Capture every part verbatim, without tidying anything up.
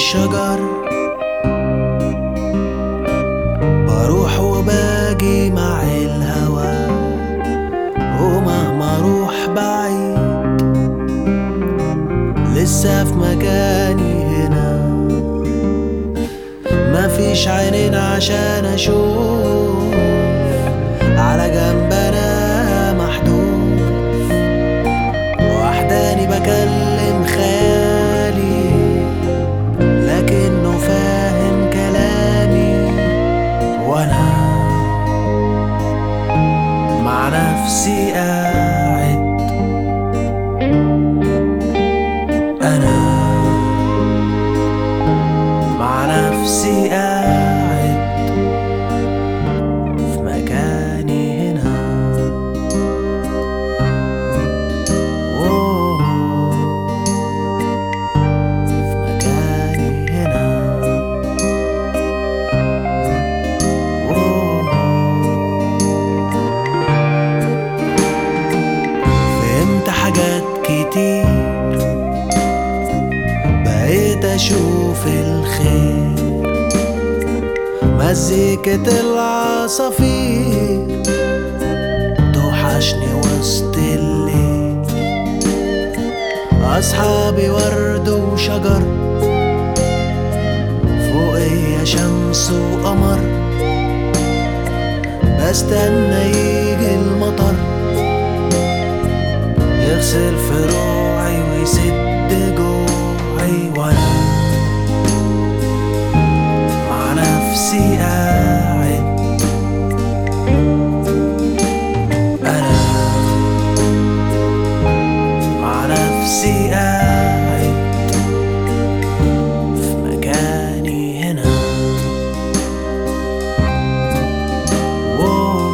الشجر، بروح وباجي مع الهوا، ومهما اروح بعيد لسه في مكاني هنا. مفيش عينين عشان اشوف، على جنب انا محدود، وحداني بكلم خيالي لكنه فاهم كلامي، وانا مع نفسي قاعد. انا مع نفسي قاعد في مكاني هنا. أوه، في مكاني هنا. أوه، فهمت حاجات كتير، بقيت اشوف الخير، مزيكة العصافير توحشني وسط الليل، أصحابي ورد وشجر، فوقيا شمس وقمر، بستنى يجي المطر يغسل فروعي ويسد جوعي، وانا مع نفسي قاعد. انا مع نفسي قاعد في مكاني هنا. أوه،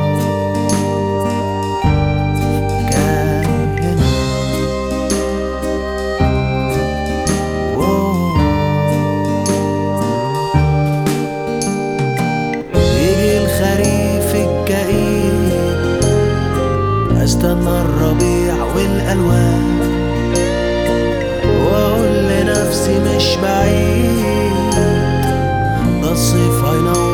في مكاني هنا. أوه، يجي الخريف الكئيب، استنى الربيع والالوان، واقول لنفسي مش بعيد، ده الصيف هينور